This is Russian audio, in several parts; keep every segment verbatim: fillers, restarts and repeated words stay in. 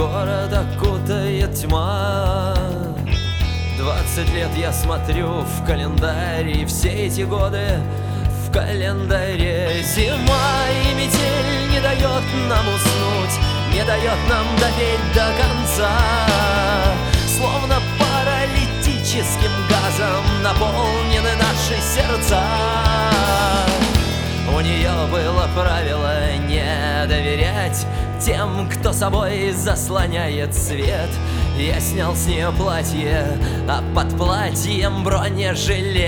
город окутает тьма. Двадцать лет я смотрю в календарь, и все эти годы в календаре зима. И метель не дает нам уснуть, не дает нам допеть до конца. Словно паралитическим газом наполнены наши сердца. У нее было правило не доверять тем, кто собой заслоняет свет. Я снял с нее платье, а под платьем бронежилет.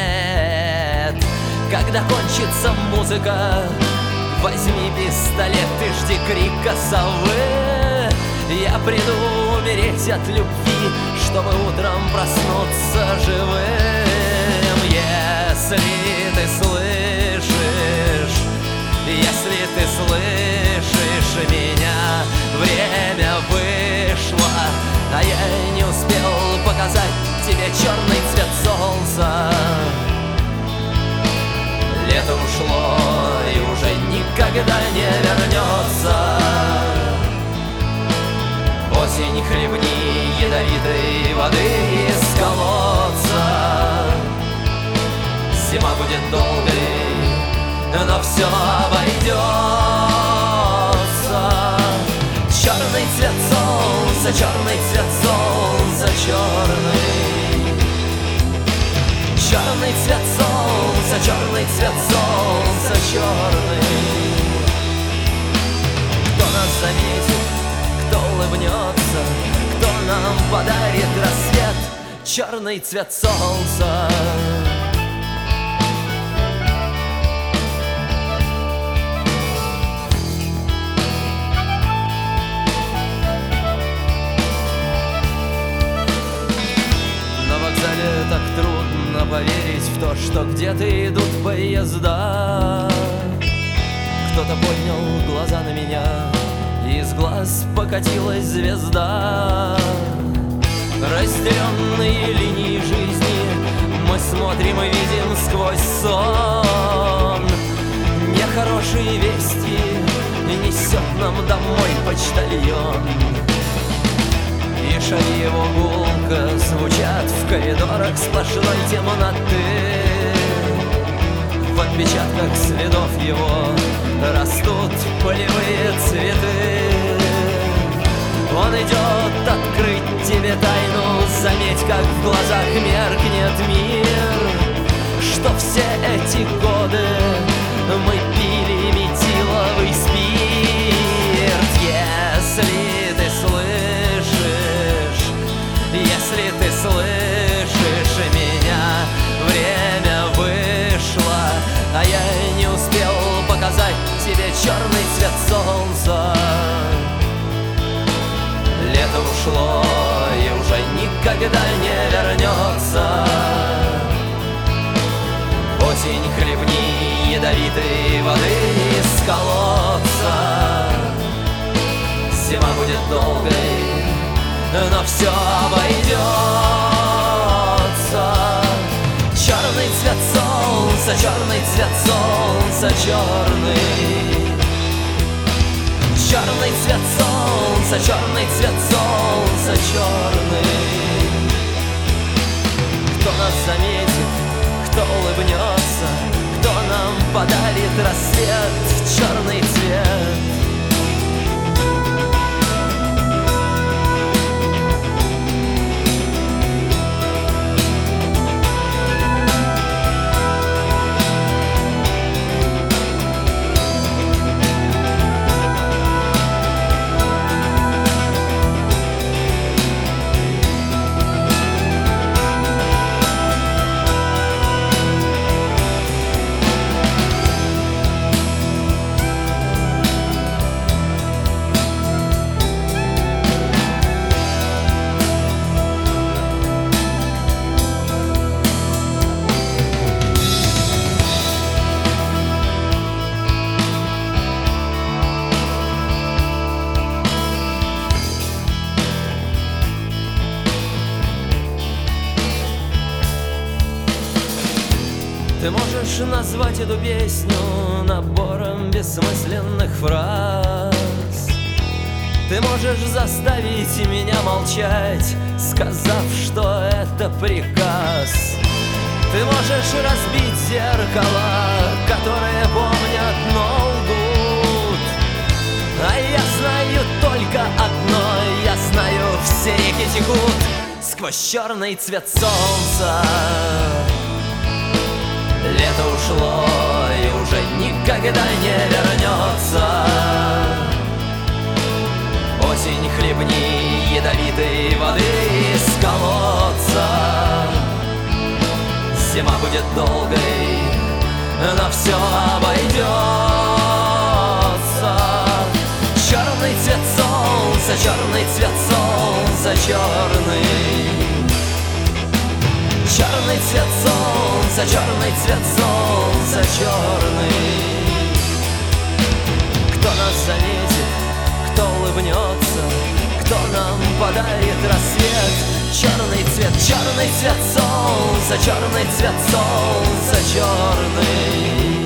Когда кончится музыка, возьми пистолет и жди крика совы. Я приду умереть от любви, чтобы утром проснуться живым. Если ты слышишь, если ты слышишь меня, время вышло, а я не успел показать тебе черный цвет солнца. Лето ушло и уже никогда не вернется. Осень хлебни ядовитой воды из колодца. Зима будет долгой, но все обойдется. Черный цвет солнца, черный цвет солнца, черный. Черный цвет солнца, черный цвет солнца, черный. Кто нас заметит, кто улыбнется, кто нам подарит рассвет, черный цвет солнца. Так трудно поверить в то, что где-то идут поезда. Кто-то поднял глаза на меня, и из глаз покатилась звезда. Разделенные линии жизни мы смотрим и видим сквозь сон. Нехорошие вести несет нам домой почтальон. И шаги его гулко звучат в коридорах сплошной темноты. В отпечатках следов его растут полевые цветы. Он идет открыть тебе тайну, заметь, как в глазах меркнет мир. Что все эти годы мы пили метиловый спирт. Если ты слышишь, если ты слышишь меня, время вышло, а я не успел показать тебе черный цвет солнца. Лето ушло и уже никогда не вернется. Осень хлебни ядовитой воды из колодца. Зима будет долгой, но все обойдется. Черный цвет солнца, черный цвет солнца, черный. Черный цвет солнца, черный цвет солнца, черный. Кто нас заметит, кто улыбнется, кто нам подарит рассвет, черный цвет. Ты можешь назвать эту песню набором бессмысленных фраз, Ты можешь заставить меня молчать, сказав, что это приказ. Ты можешь разбить зеркала, которые помнят, но лгут. А я знаю только одно, я знаю, все реки текут сквозь черный цвет солнца. Лето ушло и уже никогда не вернется. Осень, хлебни ядовитой воды из колодца. Зима будет долгой, но все обойдется. Черный цвет солнца, черный цвет солнца, черный. Черный цвет солнца, черный цвет солнца, черный. Кто нас заметит, кто улыбнется, кто нам подарит рассвет. Черный цвет, черный цвет солнца, черный цвет солнца, черный.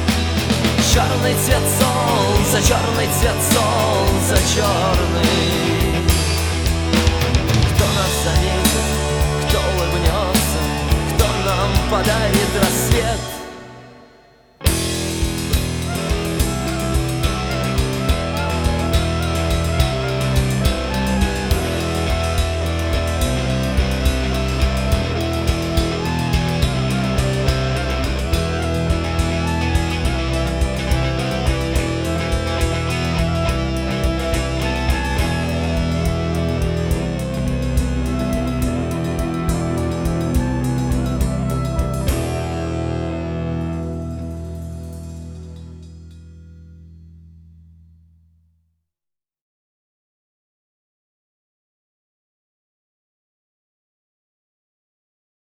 Черный цвет солнца, черный цвет солнца, черный.